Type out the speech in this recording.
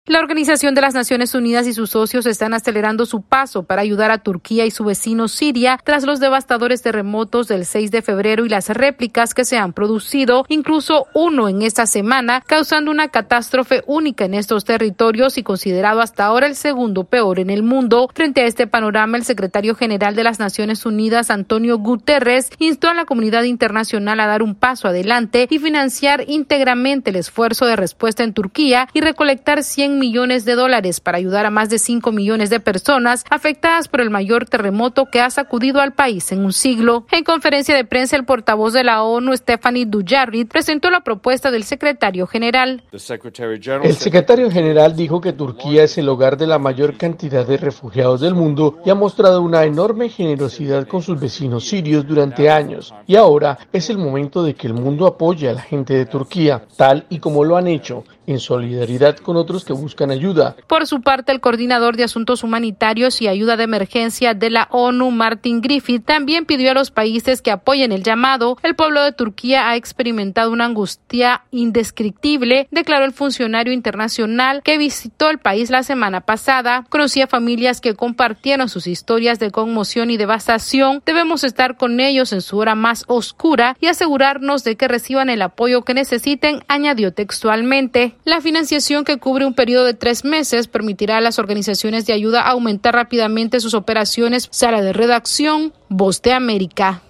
La Organización de las Naciones Unidas y sus socios están acelerando su paso para ayudar a Turquía y su vecino Siria tras los devastadores terremotos del 6 de febrero y las réplicas que se han producido, incluso uno en esta semana, causando una catástrofe única en estos territorios y considerado hasta ahora el segundo peor en el mundo. Frente a este panorama, el secretario general de las Naciones Unidas, Antonio Guterres, instó a la comunidad internacional a dar un paso adelante y financiar íntegramente el esfuerzo de respuesta en Turquía y recolectar $100 millones para ayudar a más de 5 millones de personas afectadas por el mayor terremoto que ha sacudido al país en un siglo. En conferencia de prensa, el portavoz de la ONU, Stephanie Dujarric, presentó la propuesta del secretario general. El secretario general dijo que Turquía es el hogar de la mayor cantidad de refugiados del mundo y ha mostrado una enorme generosidad con sus vecinos sirios durante años. Y ahora es el momento de que el mundo apoye a la gente de Turquía, tal y como lo han hecho, en solidaridad con otros que buscan ayuda. Por su parte, el coordinador de Asuntos Humanitarios y Ayuda de Emergencia de la ONU, Martin Griffiths, también pidió a los países que apoyen el llamado. El pueblo de Turquía ha experimentado una angustia indescriptible, declaró el funcionario internacional que visitó el país la semana pasada. Conocí a familias que compartieron sus historias de conmoción y devastación. Debemos estar con ellos en su hora más oscura y asegurarnos de que reciban el apoyo que necesiten, añadió textualmente. La financiación, que cubre un periodo de 3 meses, permitirá a las organizaciones de ayuda aumentar rápidamente sus operaciones. Sala de redacción, Voz de América.